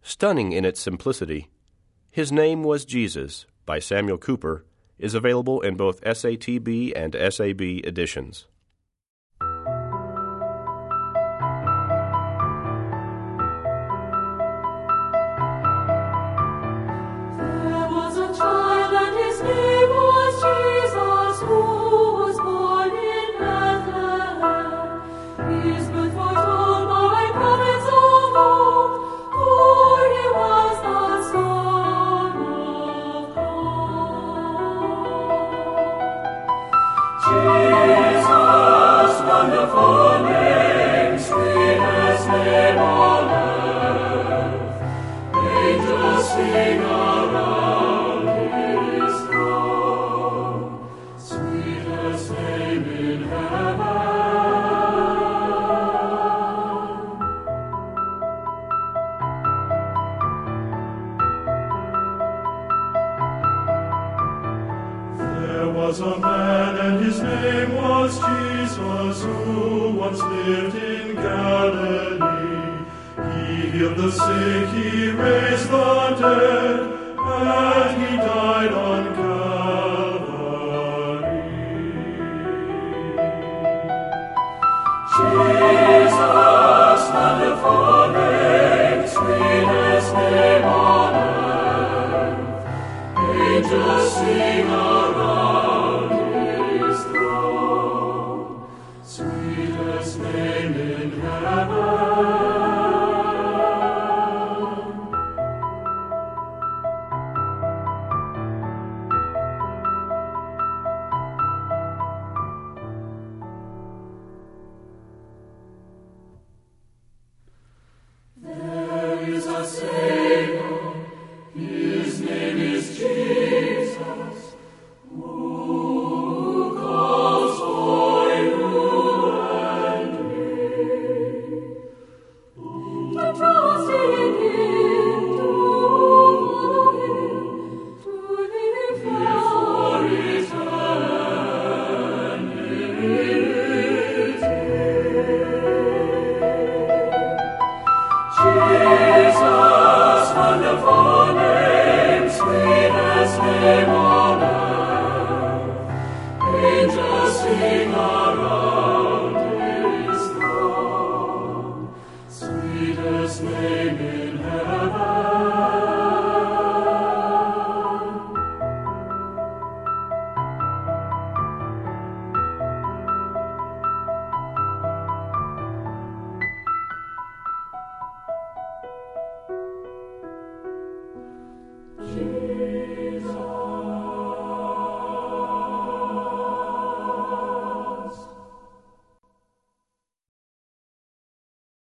Stunning in its simplicity, His Name Was Jesus by Samuel Cooper is available in both SATB and SAB editions. There was a child and his name was Jesus, who was born in Bethlehem. His birth foretold by prophets of old, for he was the Son of God. Jesus, wonderful name, sweetest name on earth. Angels sing around his throne, sweetest name in heaven. There was a man and his name was Jesus, who once lived in Galilee. He healed the sick, he raised the dead, and he died on Calvary. Jesus, wonderful name, sweetest name on earth. Angels sing around his throne, sweetest name in heaven. There is a Savior, his name is Jesus, who calls for you and me. To trust in him, to follow him, to live for eternity. Jesus, wonderful name, sweetest name on earth. Angels sing around his throne, sweetest name in heaven. Jesus.